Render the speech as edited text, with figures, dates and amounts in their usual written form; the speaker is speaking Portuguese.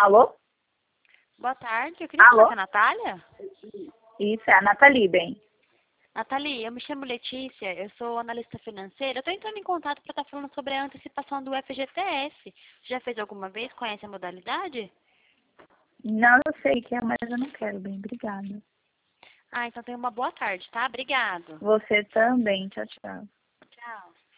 Alô? Boa tarde, eu queria Alô? falar com a Natália. Isso, é a Nathalie, bem. Nathalie, eu me chamo Letícia, eu sou analista financeira. Eu estou entrando em contato para estar falando sobre a antecipação do FGTS. Já fez alguma vez? Conhece a modalidade? Não, eu sei que é, mas eu não quero, bem. Obrigada. Ah, então tenha uma boa tarde, tá? Obrigado. Você também. Tchau, tchau. Tchau.